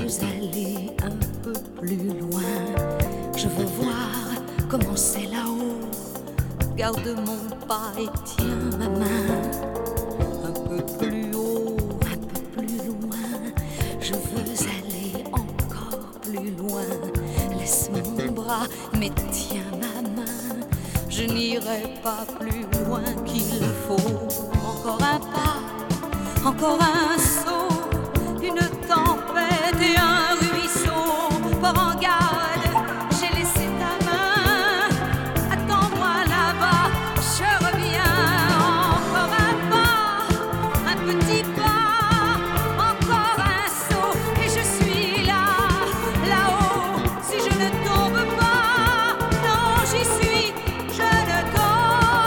veux aller un peu plus loin. Je veux voir comment c'est là-haut. Garde mon pas et tiens ma main. Un peu plus haut, un peu plus loin. Je veux aller encore plus loin. Laisse mon bras, mais tiens ma main. Je n'irai pas plus loin qu'il faut. Encore un pas, encore un saut. Une tempête et un ruisseau. Prends garde, j'ai laissé ta main. Attends-moi là-bas, je reviens. Encore un pas, un petit pas. Encore un saut et je suis là, là-haut. Si je ne tombe pas, non j'y suis, je ne tombe pas.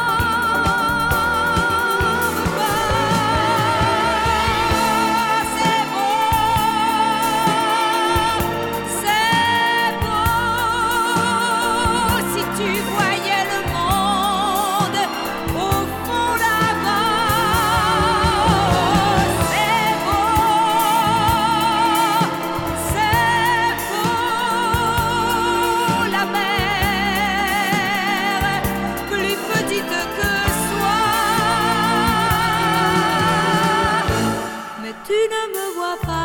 Tu ne me vois pas.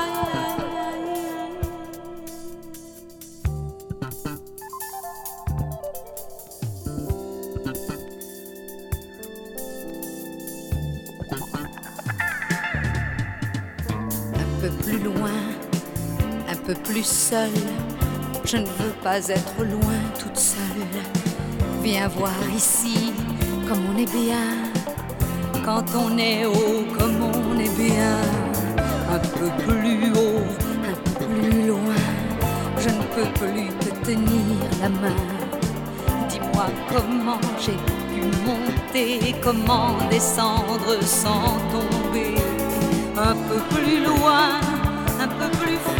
Un peu plus loin, un peu plus seul. Je ne veux pas être loin toute seule. Viens voir ici comme on est bien. Quand on est haut comme on est bien. Un peu plus haut, un peu plus loin. Je ne peux plus te tenir la main. Dis-moi comment j'ai pu monter, comment descendre sans tomber. Un peu plus loin, un peu plus fort.